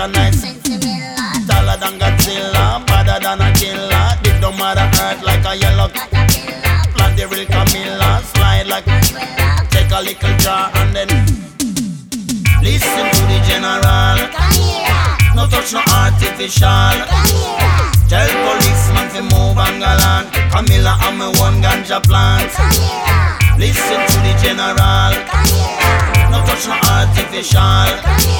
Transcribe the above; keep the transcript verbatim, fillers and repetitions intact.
a nice sensibilla. Taller than Godzilla, badder than a killer. Dig down mother earth like a yellow caterpillar. Plant the real Camilla, slide like a take a little jar and then listen to the general. No touch no artificial. Tell policeman fi move and galant. Camilla and me one ganja plant. Listen to the general. No touch no artificial.